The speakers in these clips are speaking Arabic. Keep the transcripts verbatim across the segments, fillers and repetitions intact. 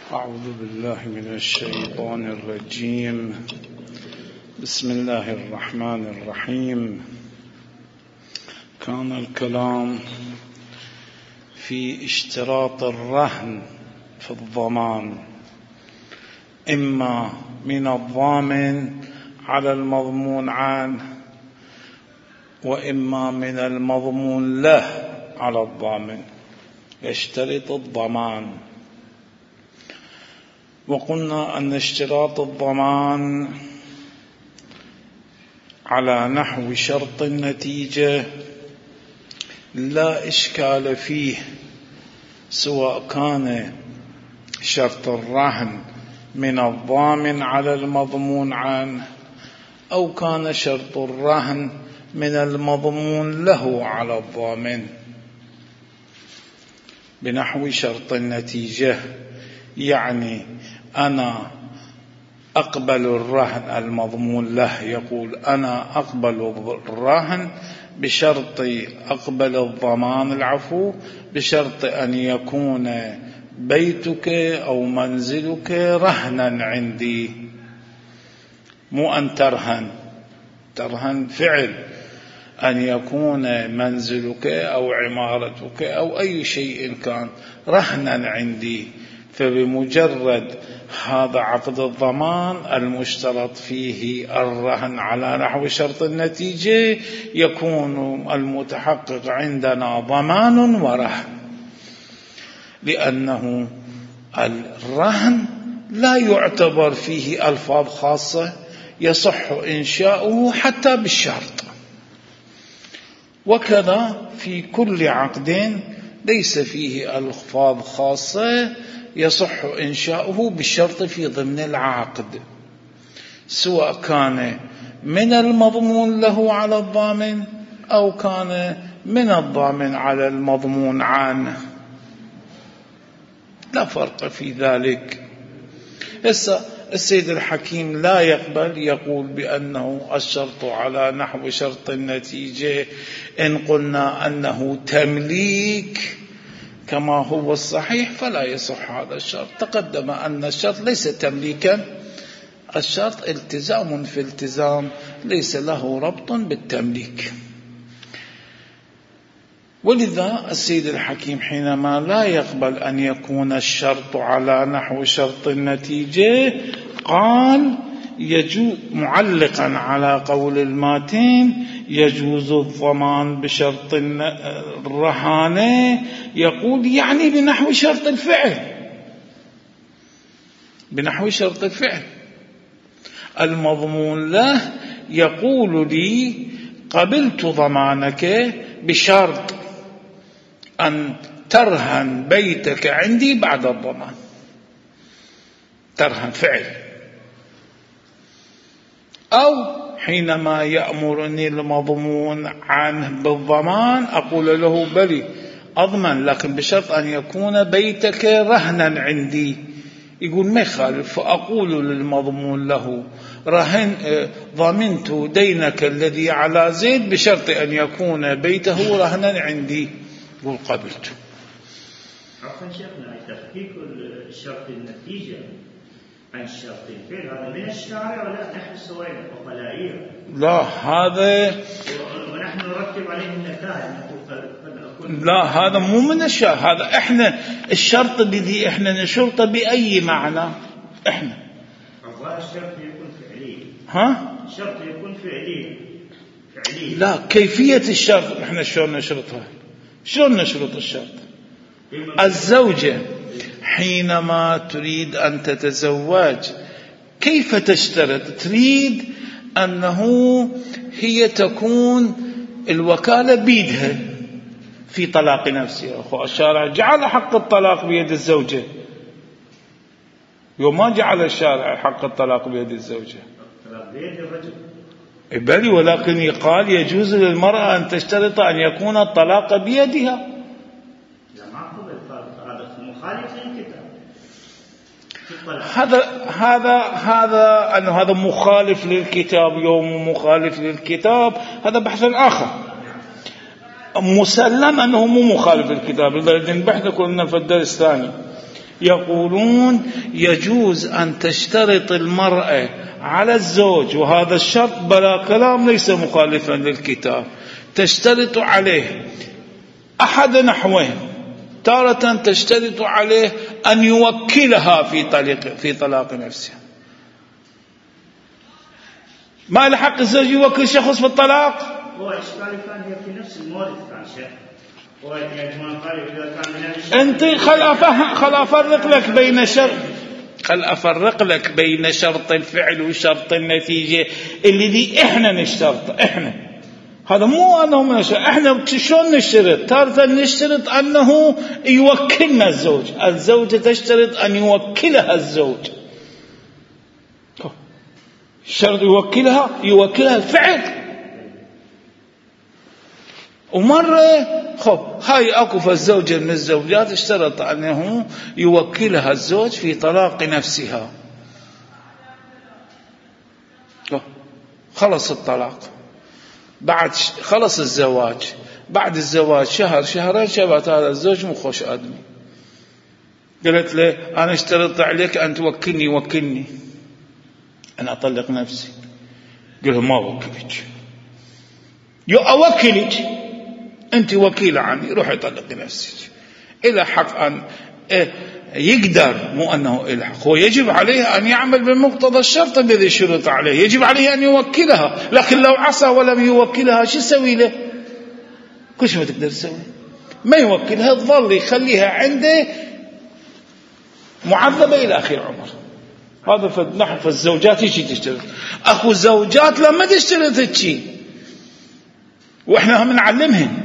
أعوذ بالله من الشيطان الرجيم. بسم الله الرحمن الرحيم. كان الكلام في اشتراط الرهن في الضمان، إما من الضامن على المضمون عنه، وإما من المضمون له على الضامن يشترط الضمان. وقلنا أن اشتراط الضمان على نحو شرط النتيجة لا إشكال فيه، سواء كان شرط الرهن من الضامن على المضمون عنه، أو كان شرط الرهن من المضمون له على الضامن. بنحو شرط النتيجة يعني أنا أقبل الرهن المضمون له، يقول أنا أقبل الرهن بشرط أقبل الضمان العفو بشرط أن يكون بيتك أو منزلك رهنا عندي، مو أن ترهن ترهن فعل، أن يكون منزلك أو عمارتك أو أي شيء كان رهنا عندي. فبمجرد هذا عقد الضمان المشترط فيه الرهن على نحو شرط النتيجة، يكون المتحقق عندنا ضمان ورهن، لأنه الرهن لا يعتبر فيه ألفاظ خاصة يصح إنشاؤه حتى بالشرط، وكذا في كل عقد ليس فيه ألفاظ خاصة يصح إنشاؤه بالشرط في ضمن العقد، سواء كان من المضمون له على الضامن أو كان من الضامن على المضمون عنه، لا فرق في ذلك. السيد الحكيم لا يقبل، يقول بأنه الشرط على نحو شرط النتيجة إن قلنا أنه تمليك كما هو الصحيح فلا يصح هذا الشرط. تقدم أن الشرط ليس تمليكا، الشرط التزام في التزام ليس له ربط بالتمليك. ولذا السيد الحكيم حينما لا يقبل أن يكون الشرط على نحو شرط النتيجة قال يجوز معلقا على قول الماتين يجوز الضمان بشرط الرهانة، يقول يعني بنحو شرط الفعل، بنحو شرط الفعل. المضمون له يقول لي قبلت ضمانك بشرط أن ترهن بيتك عندي بعد الضمان، ترهن فعل. أو حينما يأمرني المضمون عنه بالضمان أقول له بلي أضمن، لكن بشرط أن يكون بيتك رهنا عندي. يقول ما يخالف، فأقول للمضمون له رهن ضمنت دينك الذي على زيد بشرط أن يكون بيته رهنا عندي، يقول قبلت. عفوا شيخنا، تفكيك الشرط النتيجة عن شرط الفعل هذا من الشارع ولا نحن سوينا وقلائية؟ لا هذا ونحن نرتب عليه النتائج. لا هذا مو من الشارع، هذا احنا الشرط الذي احنا نشرطه بأي معنى احنا. الشرط يكون فعلي. ها؟ الشرط يكون فعلي. فعلي. لا كيفية الشرط احنا شلون نشرطها؟ شلون نشرط الشرط؟ الزوجة حينما تريد أن تتزوج كيف تشترط؟ تريد أنه هي تكون الوكالة بيدها في طلاق نفسها. أخو الشارع جعل حق الطلاق بيد الزوجة، وما جعل الشارع حق الطلاق بيد الزوجة بيد الرجل، بل ولكن قال يجوز للمرأة أن تشترط أن يكون الطلاق بيدها. هذا هذا هذا أنه هذا مخالف للكتاب، يوم مخالف للكتاب هذا بحث آخر. مسلم أنه مو مخالف للكتاب، لذلك بحث كنا في الدرس الثاني يقولون يجوز أن تشترط المرأة على الزوج، وهذا الشرط بلا كلام ليس مخالفا للكتاب، تشترط عليه أحد نحوين. تارة تشترط عليه أن يوكلها في طلاق في طلاق نفسها. ما لحق الزوج يوكل شخص في الطلاق؟ هو إشكالي كان هي في نفس المورد كان شيخ. هو يعني ما قال إذا كان من الشرط. أنت خل أفهم خل أفرق لك بين شرط خل أفرق لك بين شرط الفعل وشرط النتيجة اللي دي إحنا نشترط. إحنا هذا مو أنه من الشرط. إحنا شلون نشترط؟ تارة نشترط أنه يوكلنا الزوج. الزوجة تشترط أن يوكلها الزوج. شرط يوكلها يوكلها الفعل. ومرة خب هاي أكو فالزوجة من الزوجات اشترط أنه يوكلها الزوج في طلاق نفسها. خلص الطلاق، بعد خلص الزواج، بعد الزواج شهر شهرين شبت هذا الزوج مو خوش آدمي، قالت له أنا اشترط عليك أن توكلني وكلني أنا أطلق نفسي. قال له ما وكلك، يو أوكلك، أنت وكيلة عني، روح يطلق نفسك. إلى حق أن يقدر، مو أنه إلى حق، هو يجب عليه أن يعمل بمقتضى الشرط الذي شرط عليه، يجب عليه أن يوكلها. لكن لو عصى ولم يوكلها شو يسوي له؟ كل شيء ما تقدر تسوي، ما يوكلها تظل يخليها عنده معذبة إلى آخر عمر. هذا فنحن فالزوجات يجي تشترط. أخو الزوجات لما تشترط الشيء وإحنا هم نعلمهم،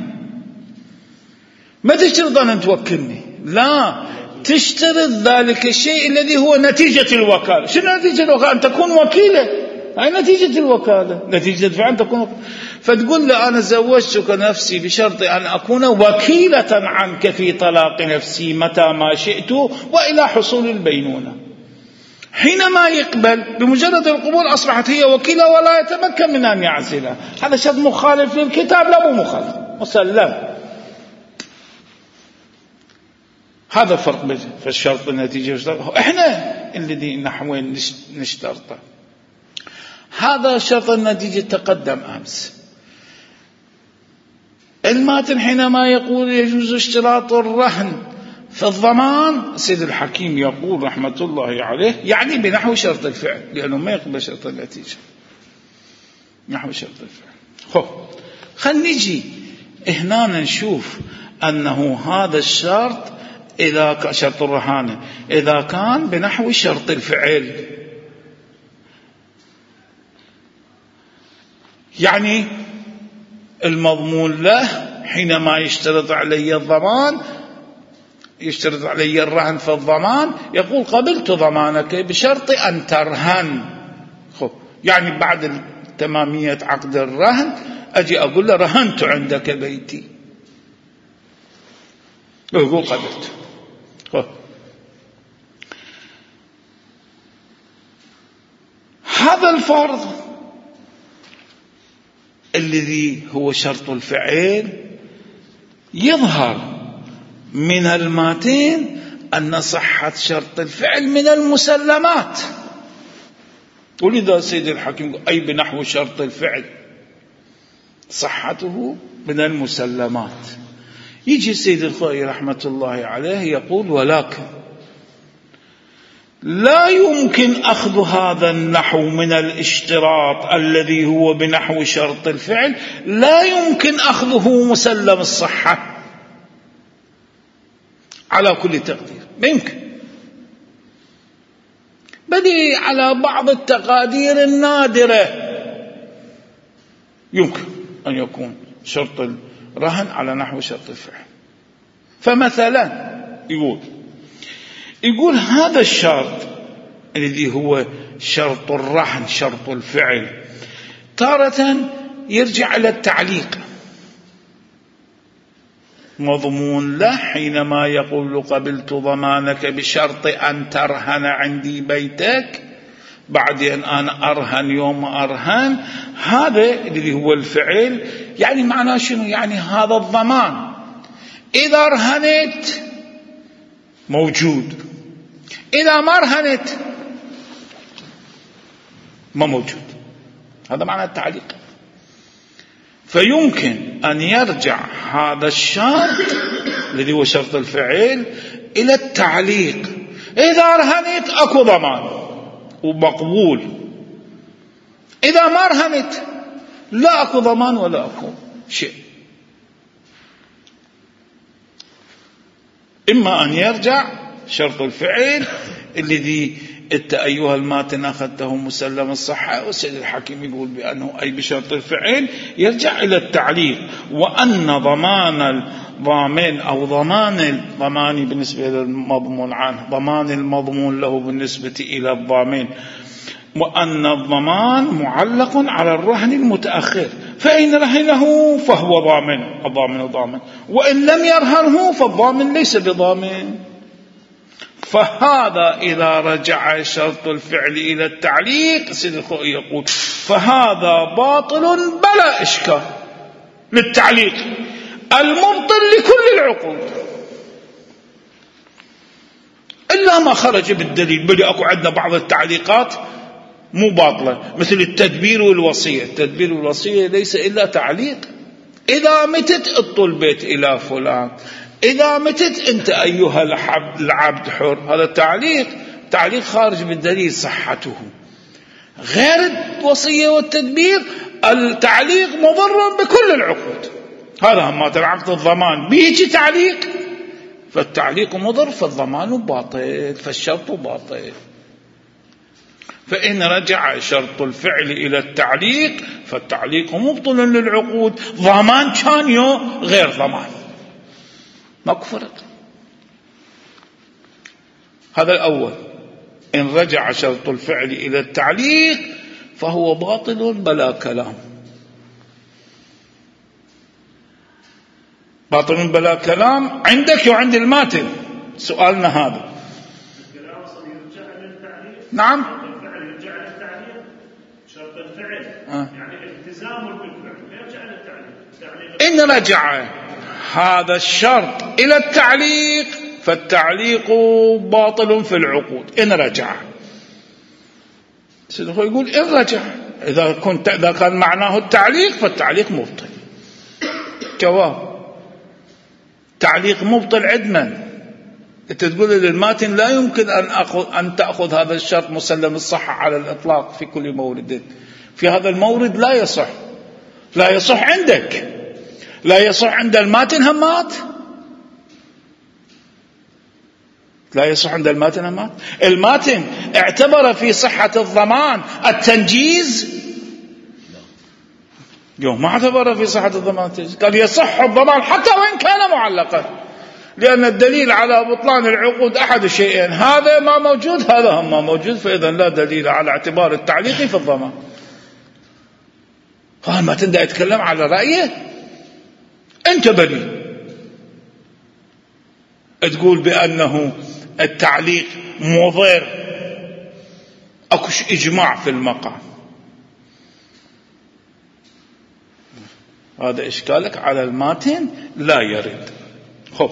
ما تشترط أن توكلني، لا، تشترط ذلك الشيء الذي هو نتيجة الوكالة. شنو نتيجة الوكالة؟ أن تكون وكيلة، هاي نتيجة الوكالة، نتيجة فعل تكون وكيلة. فتقول له أنا زوجتك نفسي بشرط أن أكون وكيلة عنك في طلاق نفسي متى ما شئت وإلى حصول البينونة. حينما يقبل بمجرد القبول أصبحت هي وكيلة ولا يتمكن من أن يعزلها. هذا شرط مخالف للكتاب؟ لا، مو مخالف، مسلم. هذا الفرق بين الشرط النتيجة والشرط. احنا الذي نحوين نشترطه. هذا شرط النتيجة تقدم أمس. الماتن حينما يقول يجوز اشتراط الرهن في الضمان، سيد الحكيم يقول رحمة الله عليه يعني بنحو شرط الفعل، لأنه ما يقبل شرط النتيجة، نحو شرط الفعل. خب خل نجي هنا نشوف أنه هذا الشرط إذا شرط الرهانة إذا كان بنحو شرط الفعل، يعني المضمون له حينما يشترط علي الضمان، يشترط علي الرهن في الضمان، يقول قبلت ضمانك بشرط أن ترهن. خب يعني بعد تمامية عقد الرهن أجي أقول له رهنت عندك بيتي، يقول قبلت. خب هذا الفرض الذي هو شرط الفعل يظهر من الماتين أن صحة شرط الفعل من المسلمات. ولذا سيد الحكيم أي بنحو شرط الفعل صحته من المسلمات. يجي السيد الخوئي رحمة الله عليه يقول ولكن لا يمكن أخذ هذا النحو من الاشتراط الذي هو بنحو شرط الفعل، لا يمكن أخذه مسلم الصحة على كل تقدير، ما يمكن، بدي على بعض التقادير النادرة يمكن أن يكون شرط الرهن على نحو شرط الفعل. فمثلا يقول يقول هذا الشرط الذي هو شرط الرهن شرط الفعل تارة يرجع إلى التعليق، مضمون له حينما يقول قبلت ضمانك بشرط أن ترهن عندي بيتك، بعدين أنا أرهن يوم أرهن، هذا الذي هو الفعل. يعني معناه شنو؟ يعني هذا الضمان إذا رهنت موجود إذا ما رهنت ما موجود. هذا معنى التعليق. فيمكن أن يرجع هذا الشرط الذي هو شرط الفعل إلى التعليق. إذا رهنت أكو ضمان ومقبول، إذا ما رهنت لا أكو ضمان ولا أكو شيء. إما أن يرجع شرط الفعل الذي أنت أيها الماتن أخذته مسلم الصحة، والسيد الحكيم يقول بأنه أي بشرط الفعل يرجع إلى التعليق، وأن ضمان الضامن أو ضمان الضمان بالنسبة للمضمون عنه، ضمان المضمون له بالنسبة إلى الضامن، وأن الضمان معلق على الرهن المتأخر، فإن رهنه فهو ضامن، الضامن ضامن، وإن لم يرهنه فالضامن ليس بضامن. فهذا إذا رجع شرط الفعل إلى التعليق سيد الخوئي يقول فهذا باطل بلا إشكال للتعليق المبطل لكل العقود، إلا ما خرج بالدليل. بل أكو عندنا بعض التعليقات مو باطلة، مثل التدبير والوصية. التدبير والوصية ليس إلا تعليق. إذا متت الطلبت إلى فلان، إذا متت أنت أيها العبد حر، هذا تعليق، تعليق خارج بالدليل صحته. غير الوصية والتدبير التعليق مضر بكل العقود. هذا هم عقد الضمان بيجي تعليق، فالتعليق مضر، فالضمان باطل، فالشرط باطل. فإن رجع شرط الفعل إلى التعليق فالتعليق مبطل للعقود، ضمان كان يو غير ضمان، ماكو فرق. هذا الأول. إن رجع شرط الفعل إلى التعليق فهو باطل بلا كلام. باطل بلا كلام عندك وعند الماتن. سؤالنا هذا. نعم. يرجع للتعليق شرط الفعل آه. يعني التزام بالفعل يرجع للتعليق. إن رجع هذا الشرط إلى التعليق فالتعليق باطل في العقود. إن رجع سيدنا يقول إن رجع، إذا كنت إذا كان معناه التعليق فالتعليق مبطل. جواب: تعليق مبطل عدما. أنت تقول للماتن لا يمكن أن أخذ أن تأخذ هذا الشرط مسلم الصحة على الإطلاق في كل مورد. في هذا المورد لا يصح، لا يصح عندك، لا يصح عند الماتن همات، لا يصح عند الماتن همات. الماتن اعتبر في صحة الضمان التنجيز، يوم ما اعتبر في صحة الضمان التنجيز، قال يصح الضمان حتى وإن كان معلقا، لأن الدليل على بطلان العقود أحد الشيئين، هذا ما موجود هذا هم ما موجود، فإذا لا دليل على اعتبار التعليق في الضمان. فما تندى يتكلم على رأيه، أنت بريء تقول بأنه التعليق مضر، أكوش إجماع في المقام. هذا إشكالك على الماتن لا يرد. خب،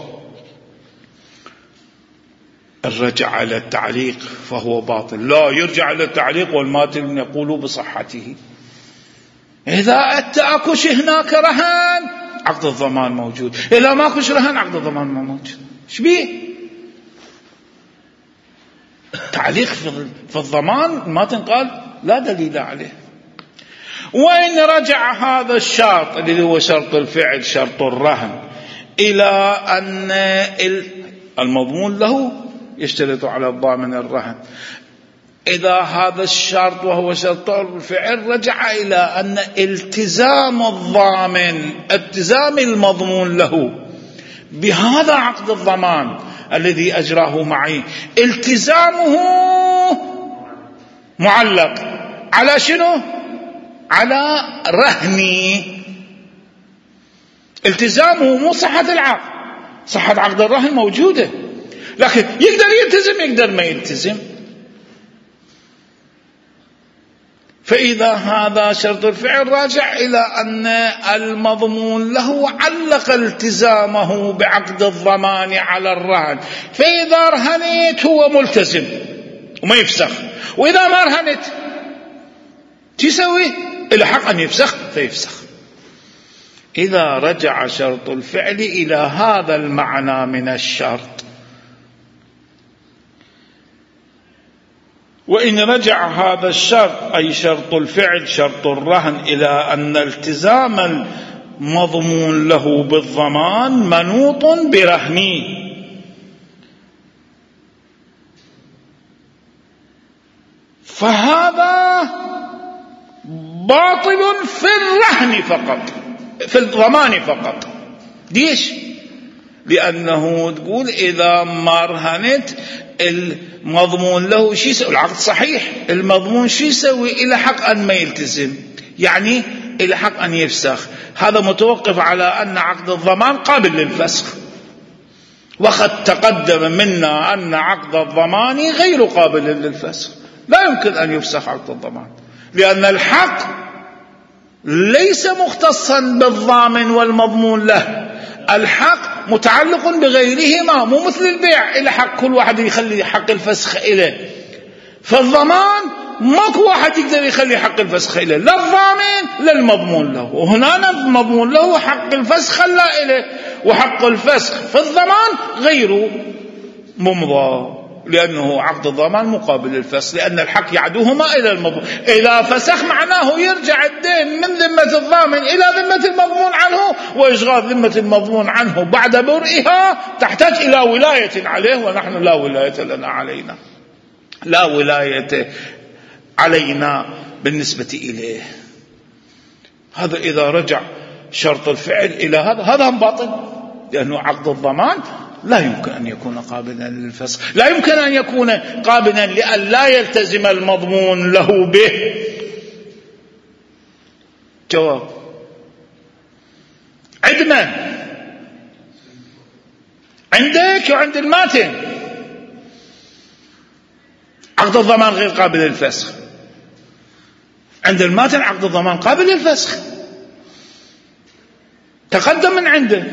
الرجع على التعليق فهو باطل، لا يرجع على التعليق والماتن يقول بصحته. إذا أكوش هناك رهان عقد الضمان موجود، إذا ما أكوش رهان عقد الضمان ما موجود. شبيه تعليق في الضمان؟ الماتن قال لا دليل عليه. وإن رجع هذا الشرط الذي هو شرط الفعل شرط الرهن إلى أن المضمون له يشترط على الضامن الرهن، إذا هذا الشرط وهو شرط الفعل رجع إلى أن التزام الضامن، التزام المضمون له بهذا عقد الضمان الذي أجراه معي، التزامه معلق على شنو؟ على رهني. التزامه مو صحة العقد، صحة عقد الرهن موجودة، لكن يقدر يلتزم يقدر ما يلتزم. فإذا هذا شرط الفعل راجع إلى أن المضمون له علق التزامه بعقد الضمان على الرهن، فإذا رهنت هو ملتزم وما يفسخ، وإذا ما رهنت تسوي إلى حق أن يفسخ فيفسخ. إذا رجع شرط الفعل إلى هذا المعنى من الشرط. وإن رجع هذا الشرط أي شرط الفعل شرط الرهن إلى أن التزام المضمون له بالضمان منوط برهنه، فهذا باطل في الرهن فقط، في الضمان فقط. ليش؟ لأنه تقول إذا ما رهنت المضمون له شو يسوي؟ العقد صحيح، المضمون شو يسوي؟ إلى حق أن ما يلتزم، يعني إلى حق أن يفسخ. هذا متوقف على أن عقد الضمان قابل للفسخ، وقد تقدم منا أن عقد الضمان غير قابل للفسخ، لا يمكن أن يفسخ عقد الضمان، لأن الحق ليس مختصا بالضامن والمضمون له، الحق متعلق بغيرهما، مو مثل البيع إلى حق كل واحد يخلي حق الفسخ إليه. فالضمان ماكو واحد يقدر يخلي حق الفسخ إليه، لا الضامن لا المضمون له، وهنا المضمون له حق الفسخ خلى إليه، وحق الفسخ في الضمان غير ممضى، لأنه عقد الضمان مقابل للفسخ، لأن الحق يعدوهما إلى المضمون. إذا فسخ معناه يرجع الدين من ذمة الضامن إلى ذمة المضمون عنه، وإشغال ذمة المضمون عنه بعد برئها تحتاج إلى ولاية عليه، ونحن لا ولاية لنا علينا، لا ولاية علينا بالنسبة إليه. هذا إذا رجع شرط الفعل إلى هذا، هذا هم باطل، لأنه عقد الضمان لا يمكن أن يكون قابلا للفسخ، لا يمكن أن يكون قابلا لأن لا يلتزم المضمون له به. جواب: عندنا عندك وعند الماتن عقد الضمان غير قابل للفسخ، عند الماتن عقد الضمان قابل للفسخ، تقدم من عنده.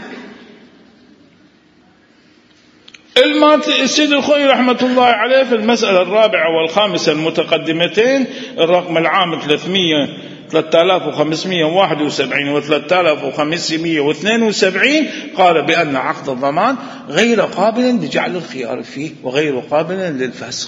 السيد الخوي رحمة الله عليه في المسألة الرابعة والخامسة المتقدمتين، الرقم العام ثلاثة آلاف وخمسمائة وواحد وسبعين و ثلاثة آلاف وخمسمائة واثنين وسبعين، قال بأن عقد الضمان غير قابل لجعل الخيار فيه وغير قابل للفسخ.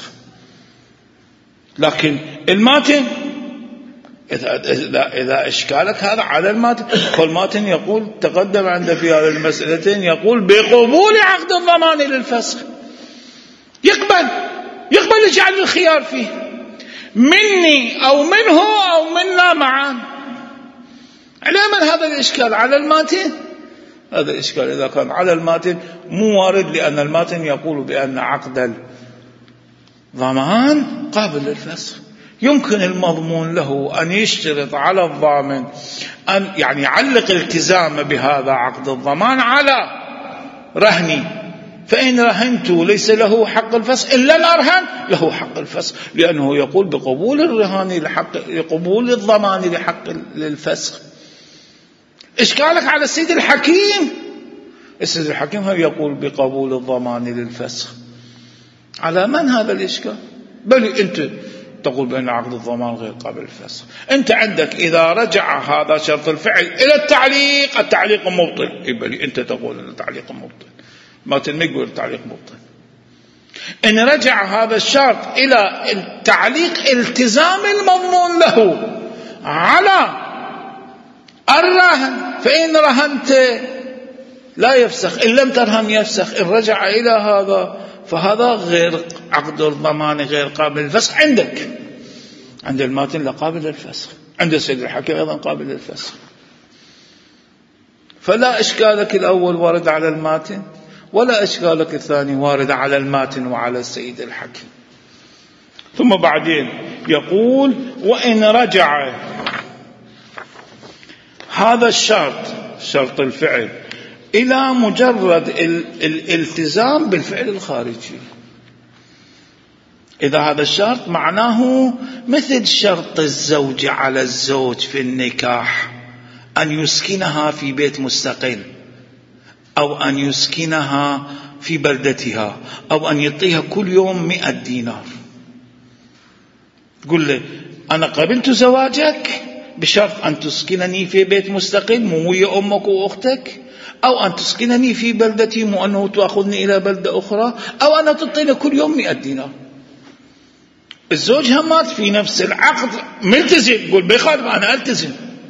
لكن الماتن إذا, إذا, إذا إشكالك هذا على الماتن، فالماتن يقول تقدم عنده في هذه المسألتين، يقول بقبول عقد الضمان للفسخ، يقبل يقبل يجعل الخيار فيه مني أو منه أو منا معا. على من هذا الإشكال؟ على الماتن. هذا الإشكال إذا كان على الماتن مو وارد، لأن الماتن يقول بأن عقد الضمان قابل للفسخ. يمكن المضمون له أن يشترط على الضامن أن يعني يعلق التزام بهذا عقد الضمان على رهني، فإن رهنت ليس له حق الفسخ، إن لم أرهن له حق الفسخ، لأنه يقول بقبول الرهان لحق قبول الضمان لحق للفسخ. إشكالك على السيد الحكيم، السيد الحكيم هو يقول بقبول الضمان للفسخ. على من هذا الإشكال؟ بل أنت تقول بأن عقد الضمان غير قابل للفسخ. أنت عندك إذا رجع هذا شرط الفعل إلى التعليق، التعليق مبطل، بل أنت تقول أن التعليق مبطل، ما تنمي التعليق مبطل. إن رجع هذا الشرط إلى التعليق التزام المضمون له على الرهن، فإن رهنت لا يفسخ، إن لم ترهن يفسخ. إن رجع إلى هذا فهذا غير عقد الضمان غير قابل للفسخ. عندك عند الماتن لا قابل للفسخ، عند السيد الحكيم أيضا قابل للفسخ. فلا إشكالك الأول وارد على الماتن، ولا إشكالك الثاني وارد على الماتن وعلى السيد الحكيم. ثم بعدين يقول: وإن رجع هذا الشرط شرط الفعل إلى مجرد الالتزام بالفعل الخارجي، إذا هذا الشرط معناه مثل شرط الزوج على الزوج في النكاح أن يسكنها في بيت مستقل، أو أن يسكنها في بلدتها، أو أن يعطيها كل يوم مئة دينار. قل له أنا قبلت زواجك بشرط أن تسكنني في بيت مستقل مو ويا أمك وأختك، أو أن تسكنني في بلدتي مو أنه تأخذني إلى بلدة أخرى، أو أن تعطيني كل يوم مئة دينار. الزوج همات في نفس العقد ملتزم، يقول بخالف أنا ألتزم،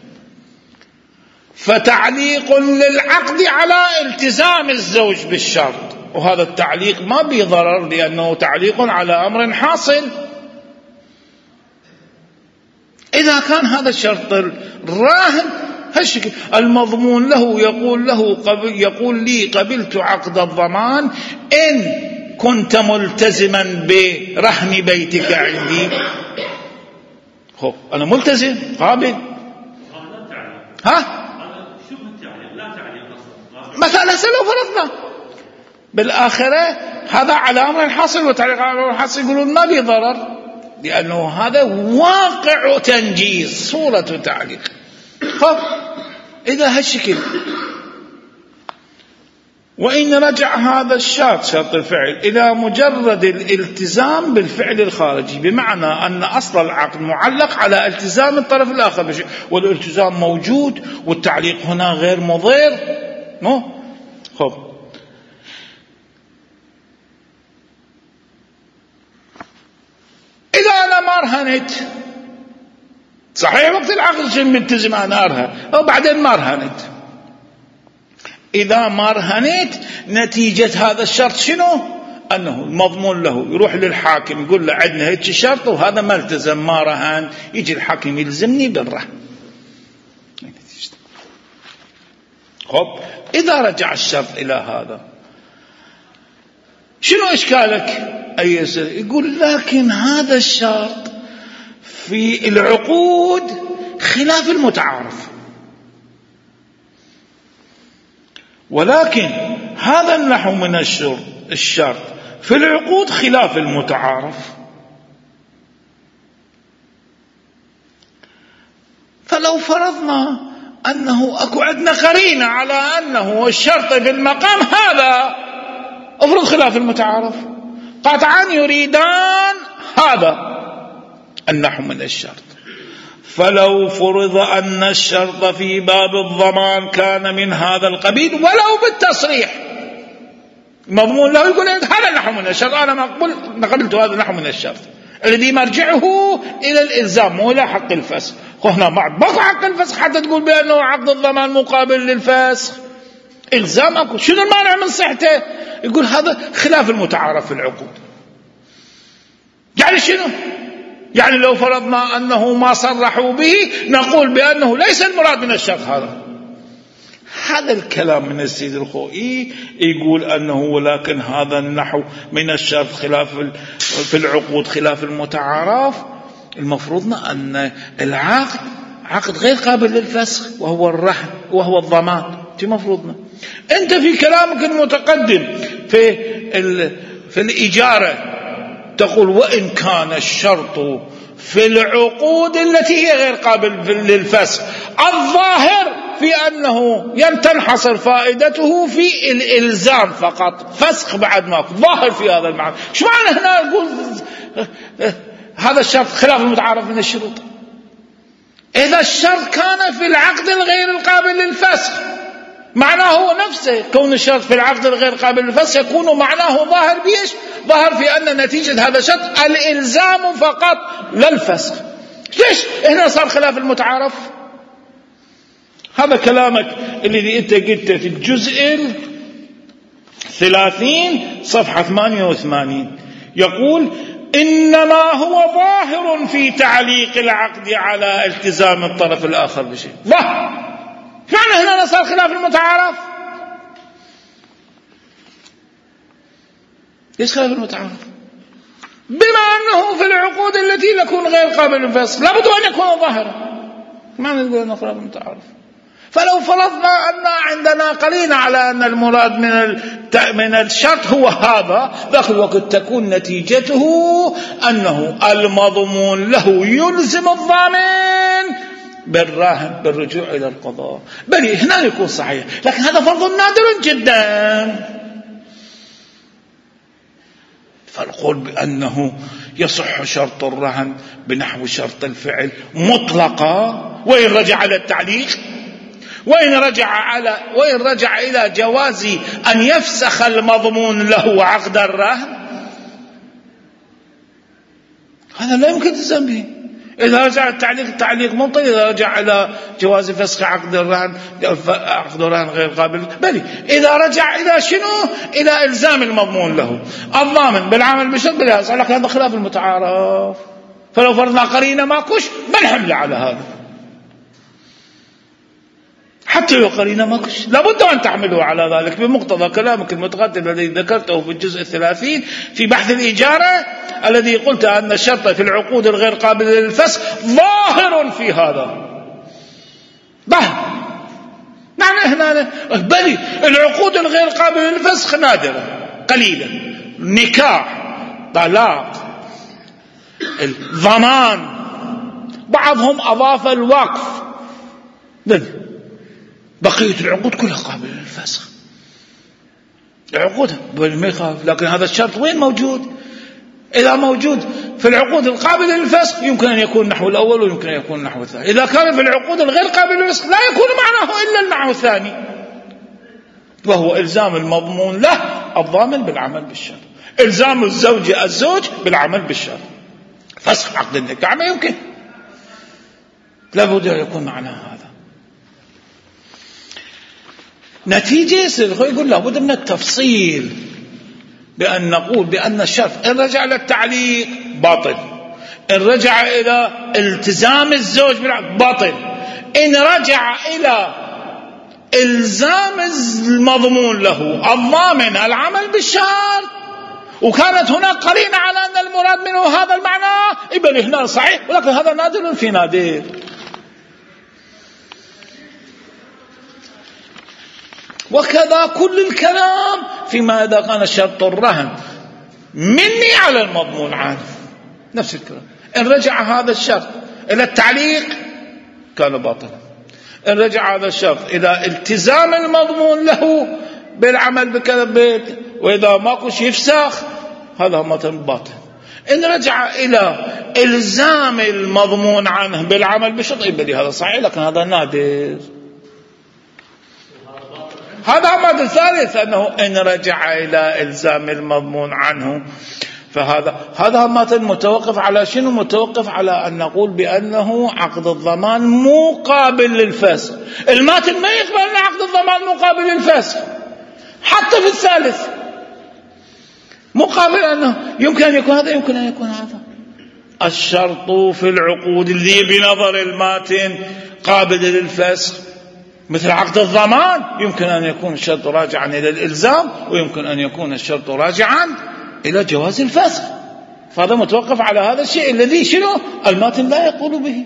فتعليق للعقد على التزام الزوج بالشرط، وهذا التعليق ما به ضرر لأنه تعليق على أمر حاصل. إذا كان هذا الشرط الراهن هالشكل المضمون له يقول له قبل يقول لي قبلت عقد الضمان إن كنت ملتزما برهن بيتك عندي. هو أنا ملتزم قابل. ها مثلا لو فرضنا بالآخرة هذا على أمر حاصل وتعليق على أمر حاصل، يقولون ما بي ضرر لأنه هذا واقع تنجيز صورة تعليق. خب إذا هالشكل وإن رجع هذا الشرط شرط الفعل إلى مجرد الالتزام بالفعل الخارجي، بمعنى أن أصل العقد معلق على التزام الطرف الآخر بشيء، والالتزام موجود والتعليق هنا غير مضر. نو خب إذا أنا ما رهنت صحيح وقت العقد شن ملتزم أنا أرهن وبعدين ما رهنت، إذا ما رهنت نتيجة هذا الشرط شنو؟ أنه المضمون له يروح للحاكم يقول له عندنا هيك شرط وهذا ما التزم ما رهن، يجي الحاكم يلزمني بالرهن. خب إذا رجع الشرط إلى هذا شنو إشكالك أي يسر؟ يقول لكن هذا الشرط في العقود خلاف المتعارف، ولكن هذا النحو من الشرط في العقود خلاف المتعارف. فلو فرضنا أنه أكو عندنا قرينة على أنه الشرط في المقام هذا أفرض خلاف المتعارف، قطعا يريدان هذا النحو من الشرط. فلو فرض أن الشرط في باب الضمان كان من هذا القبيل ولو بالتصريح، مضمون له يقول هذا النحو من الشرط، أنا مقبل نقلت هذا النحو من الشرط الذي مرجعه إلى الإلزام مو إلى حق الفسخ. هنا بعد بقى حق الفسخ حتى تقول بأنه عقد الضمان مقابل للفسخ، إلزام أكو، شنو المانع من صحته؟ يقول هذا خلاف المتعارف في العقود. يعني شنو؟ يعني لو فرضنا أنه ما صرحوا به نقول بأنه ليس المراد من الشرط هذا. هذا الكلام من السيد الخوئي يقول أنه ولكن هذا النحو من الشرط خلاف في العقود خلاف المتعارف. المفروضنا أن العقد عقد غير قابل للفسخ وهو الرهن وهو الضمان. دي مفروضنا أنت في كلامك المتقدم في في الإجارة تقول وإن كان الشرط في العقود التي هي غير قابل للفسخ الظاهر في أنه تنحصر فائدته في الإلزام فقط، فسخ بعد ما ظاهر في هذا المعنى. شو معنى هنا يقول هذا الشرط خلاف المتعارف من الشروط؟ إذا الشرط كان في العقد الغير القابل للفسخ معناه هو نفسه، كون الشرط في العقد الغير قابل للفسخ يكون معناه ظاهر بيش؟ ظاهر في أن نتيجة هذا الشرط الإلزام فقط لا الفسخ. ليش هنا صار خلاف المتعارف؟ هذا كلامك اللي أنت قلته في الجزء الثلاثين صفحة ثمانية وثمانين، يقول إنما هو ظاهر في تعليق العقد على التزام الطرف الآخر بشيء. ظاهر معنى هنا صار خلاف المتعارف. ليش خلاف المتعارف؟ بما أنه في العقود التي تكون غير قابل للفسخ لابد أن يكون ظاهرا. معنى يقول أنه خلاف المتعارف. فلو فرضنا أن عندنا قرينة على أن المراد من من الشرط هو هذا، ذاك الوقت تكون نتيجته أنه المضمون له يلزم الضامن بالراهن بالرجوع إلى القضاء، بل هنا يكون صحيح، لكن هذا فرض نادر جدا. فالقول بأنه يصح شرط الرهن بنحو شرط الفعل مطلقا، وإن رجع على التعليق، وإن رجع على وإن رجع إلى جواز أن يفسخ المضمون له عقد الرهن، هذا لا يمكن تلزم به. إذا رجع التعليق التعليق مبطل، إذا رجع إلى جواز فسخ عقد الرهن عقد الرهن غير قابل، بل إذا رجع إلى شنو؟ إلى إلزام المضمون له الضامن بالعمل بالشرط بلا يصح. لكن هذا خلاف المتعارف، فلو فرضنا قرينة ماكوش ما نحمل على هذا، حتى لو قرينة ماكوش لابد أن تحمله على ذلك بمقتضى كلامك المتقدم الذي ذكرته في الجزء الثلاثين في بحث الإجارة، الذي قلت أن الشرط في العقود الغير قابلة للفسخ ظاهر في هذا، ظاهر. معنى هنا بل العقود الغير قابلة للفسخ نادرة قليلة، نكاح، طلاق، الضمان، بعضهم أضاف الوقف، بل بقية العقود كلها قابلة للفسخ، العقود بل ما يخاف. لكن هذا الشرط وين موجود؟ إذا موجود في العقود القابلة للفسخ يمكن أن يكون نحو الأول ويمكن أن يكون نحو الثاني. إذا كان في العقود الغير قابلة للفسخ لا يكون معناه إلا النحو الثاني، وهو إلزام المضمون له الضامن بالعمل بالشرط، إلزام الزوج الزوج بالعمل بالشرط. فسخ عقد النكاح ما يمكن، لابد أن يكون معناه هذا. نتيجة يقول لابد من التفصيل، بأن نقول بأن الشرط إن رجع إلى التعليق باطل، إن رجع إلى التزام الزوج بالعقد باطل، إن رجع إلى إلزام المضمون له الضامن العمل بالشرط وكانت هناك قرينة على أن المراد منه هذا المعنى، يبقى هنا صحيح، ولكن هذا نادر في نادر. وكذا كل الكلام فيما إذا كان شرط الرهن مني على المضمون عنه، نفس الكلام. إن رجع هذا الشرط إلى التعليق كان باطلا، إن رجع هذا الشرط إلى التزام المضمون له بالعمل بكذا بيت، وإذا ماكوش يفسخ هذا مثلا باطل. إن رجع إلى إلزام المضمون عنه بالعمل بشرط يبقى هذا صحيح، لكن هذا نادر. هذا مادة الثالث، أنه إن رجع إلى إلزام المضمون عنه، فهذا هذا ماتن متوقف على شنو؟ متوقف على أن نقول بأنه عقد الضمان مقابل للفسخ. الماتن ما يقبل أن عقد الضمان مقابل للفسخ، حتى في الثالث مقابل أنه يمكن أن يكون هذا يمكن أن يكون هذا. الشرط في العقود اللي بنظر الماتن قابل للفسخ مثل عقد الضمان يمكن أن يكون الشرط راجعا إلى الإلزام، ويمكن أن يكون الشرط راجعا إلى جواز الفسخ. فهذا متوقف على هذا الشيء الذي شنو الماتن لا يقول به.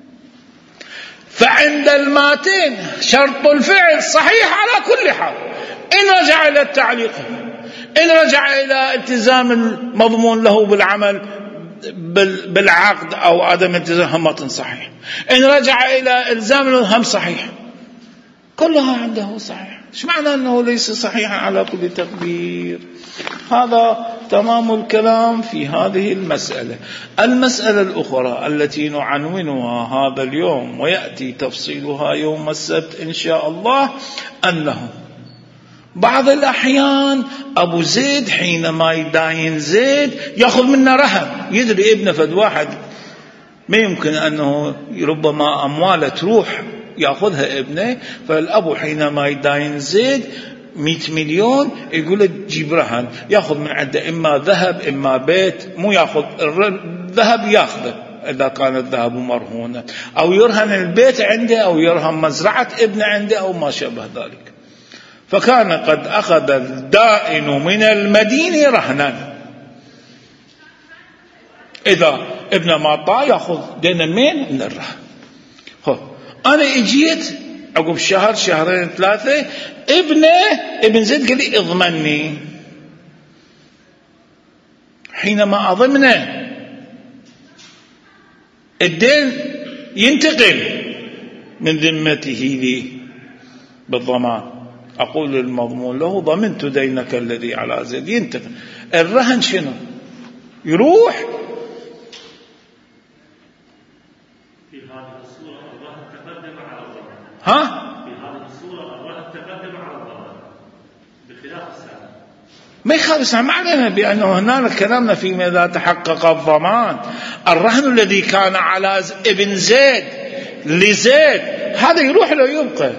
فعند الماتن شرط الفعل صحيح على كل حال، إن رجع إلى التعليق، إن رجع إلى التزام المضمون له بالعمل بالعقد أو عدم التزام ماتن صحيح، إن رجع إلى إلزام هم صحيح، كلها عنده صحيح. ايش معنى أنه ليس صحيحا على كل تقدير؟ هذا تمام الكلام في هذه المسألة. المسألة الأخرى التي نعنونها هذا اليوم ويأتي تفصيلها يوم السبت إن شاء الله، أنه بعض الأحيان أبو زيد حينما يداين زيد يأخذ منا رهن، يدري ابن فد واحد ما يمكن أنه ربما أمواله تروح يأخذها ابنه، فالأب حينما يداين زيد مئة مليون يقول له جيب رهن، يأخذ من عنده إما ذهب إما بيت، مو يأخذ الذهب يأخذه إذا كان الذهب مرهونا، أو يرهن البيت عنده أو يرهن مزرعة ابن عنده أو ما شابه ذلك. فكان قد أخذ الدائن من المدين رهنا، إذا ابن ما طاع يأخذ دين من من الرهن. أنا إجيت عقب شهر شهرين ثلاثة ابنه ابن زيد قال لي اضمني. حينما أضمنه الدين ينتقل من ذمته لي بالضمان. أقول للمضمون له ضمنت دينك الذي على زيد، ينتقل. الرهن شنو؟ يروح. في هذه الصورة الرهن تقدم على الضمان. ها؟ في هذه الصورة الرهن تقدم على الضمان بخلاف السابق. ما يخالف، ما علينا بأنه هناك كلامنا فيما إذا تحقق الضمان. الرهن الذي كان على ابن زيد لزيد هذا يروح له يبقى.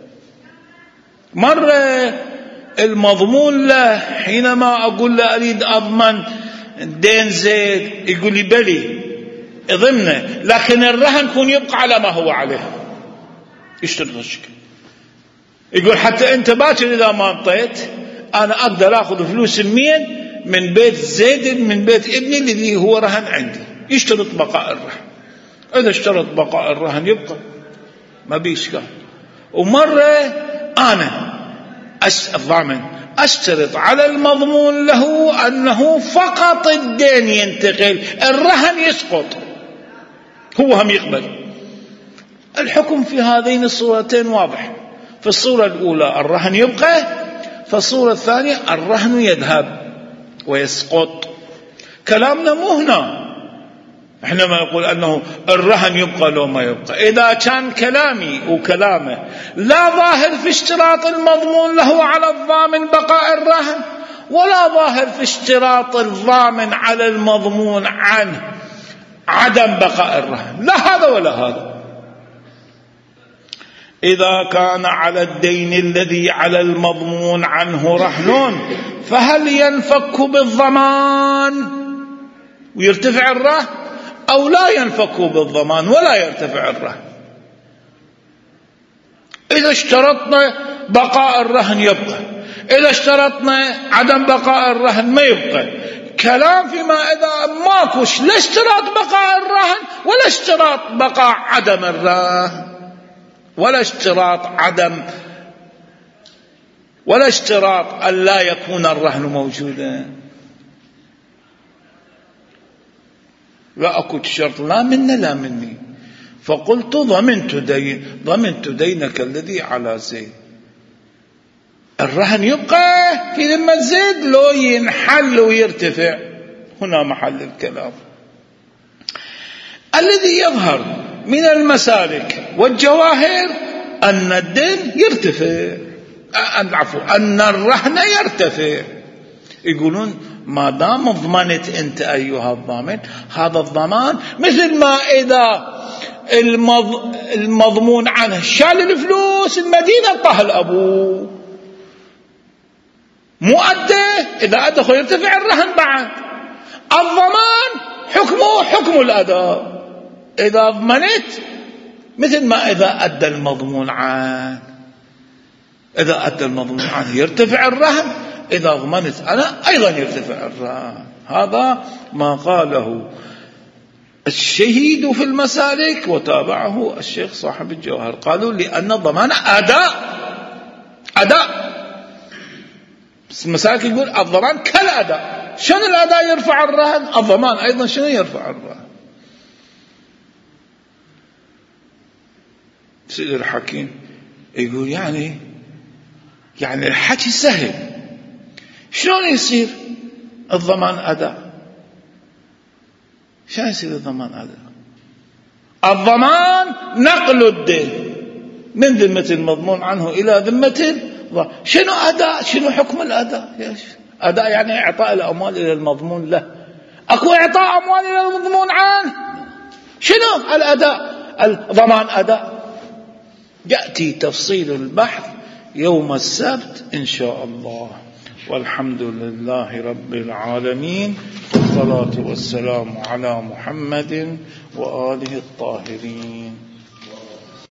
مرة المضمون له حينما أقول له أريد أضمن دين زيد يقول لي بلي اضمنه، لكن الرهن يكون يبقى على ما هو عليه. يشترط الشكل، يقول حتى أنت باكر إذا ما انطيت أنا أقدر أخذ فلوس مين من بيت زيد من بيت ابني الذي هو رهن عندي. يشترط بقاء الرهن. إذا اشترط بقاء الرهن يبقى ما بيشكال. ومرة أنا الضامن أشترط على المضمون له أنه فقط الدين ينتقل، الرهن يسقط، هو هم يقبل. الحكم في هذين الصورتين واضح. في الصورة الأولى الرهن يبقى، في الصورة الثانية الرهن يذهب ويسقط. كلامنا مو هنا حينما يقول أنه الرهن يبقى لو ما يبقى. إذا كان كلامي وكلامه لا ظاهر في اشتراط المضمون له على الضامن بقاء الرهن، ولا ظاهر في اشتراط الضامن على المضمون عنه عدم بقاء الرهن، لا هذا ولا هذا. إذا كان على الدين الذي على المضمون عنه رهن فهل ينفك بالضمان ويرتفع الرهن، أو لا ينفك بالضمان ولا يرتفع الرهن؟ إذا اشترطنا بقاء الرهن يبقى، إذا اشترطنا عدم بقاء الرهن ما يبقى. كلام فيما إذا ماكوش لا اشتراط بقاء الرهن ولا اشتراط بقاء عدم الرهن، ولا اشتراط عدم ولا اشتراط أن لا يكون الرهن موجودا. لا أكو شرط لا منا لا مني. فقلت ضمنت دين ضمنت دينك الذي على زيد. الرهن يبقى في ذمة زيد لو ينحل ويرتفع، هنا محل الكلام. الذي يظهر من المسالك والجواهر أن الدين يرتفع، أن عفوا أن الرهن يرتفع. يقولون ما دام ضمنت أنت أيها الضامن هذا الضمان مثل ما إذا المض... المضمون عنه شال الفلوس المدينة طه الأبو مؤدى، إذا أدى يرتفع الرهن بعد. الضمان حكمه حكم الأداء، إذا ضمنت مثل ما إذا أدى المضمون عنه، إذا أدى المضمون عنه يرتفع الرهن، إذا ضمنت أنا أيضا يرتفع الرهن. هذا ما قاله الشهيد في المسالك وتابعه الشيخ صاحب الجوهر. قالوا لأن الضمان أداء أداء المسالك يقول الضمان كالأداء. شنو الأداء يرفع الرهن؟ الضمان أيضا شنو يرفع الرهن؟ سيد الحكيم يقول يعني يعني الحكي سهل، شلون يصير الضمان أداء؟ شلون يصير الضمان أداء؟ الضمان نقل الدين من ذمة المضمون عنه إلى ذمة. شنو أداء؟ شنو حكم الأداء؟ أداء يعني إعطاء الأموال إلى المضمون له. أكو إعطاء أموال إلى المضمون عنه؟ شنو الأداء؟ الضمان أداء. يأتي تفصيل البحث يوم السبت إن شاء الله. والحمد لله رب العالمين، والصلاة والسلام على محمد وآله الطاهرين.